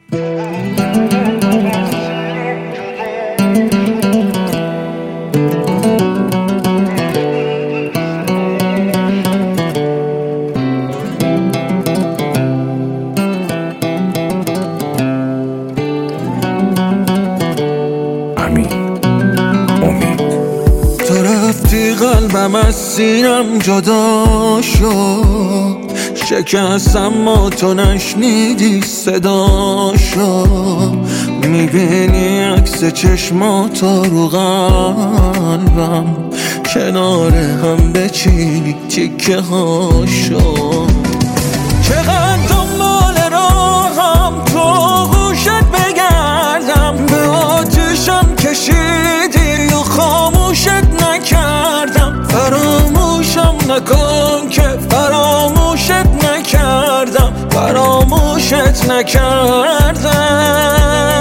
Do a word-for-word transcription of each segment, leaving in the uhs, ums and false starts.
تو رفتی قلبم از سینم جدا شد، شکست اما تو نشنیدی صداشو. میبینی عکس چشماتو رو قلبم، کنار هم بچینی تیکه هاشو. چقدر دنبال راهم تو گوشت بگردم، به آتشم کشیدی و خاموشت نکردم. فراموشم نکن که فراموشت نکردم، فراموشت نکردم.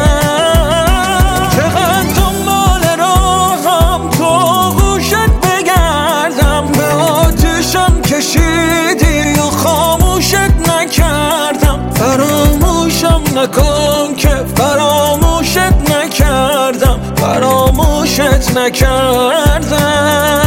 چقدر دنبال راهم تو گوشت بگردم، به آتشم کشیدی و خاموشت نکردم. فراموشم نکن که فراموشت نکردم، فراموشت نکردم.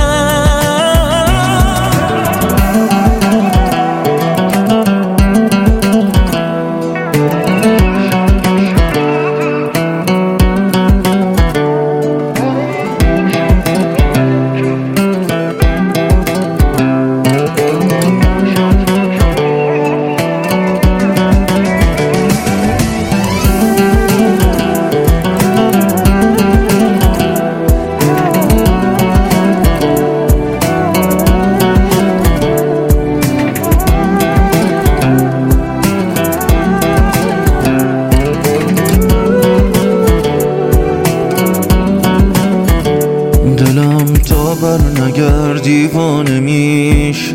دلم تا بر نگرد دیوانه میشه،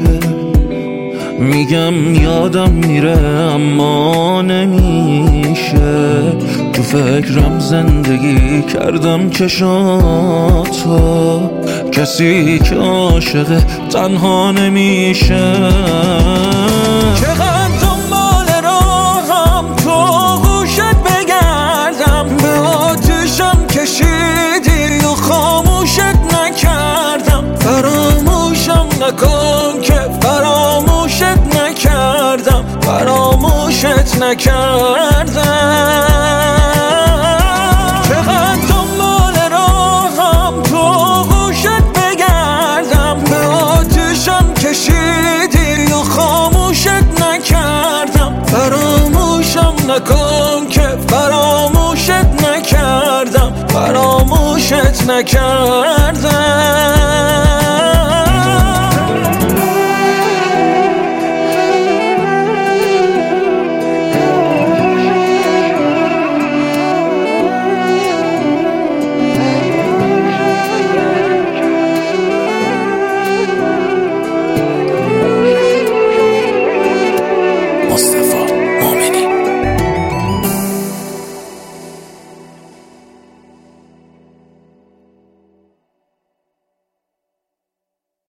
میگم یادم میره اما نمیشه. تو فکرم زندگی کردم چشاتو، کسی که عاشق تنها نمیشه. چقدر دنبال راهم تو گوشت بگردم، به آتشم کشیدی و خاموشت نکردم. فراموشم نکن که فراموشت نکردم، فراموشت نکردم. چقدر دنبال راهم تو گوشت بگردم، به آتشم کشیدی و خاموشت نکردم. فراموشم نکن که فراموشت نکردم، فراموشت نکردم.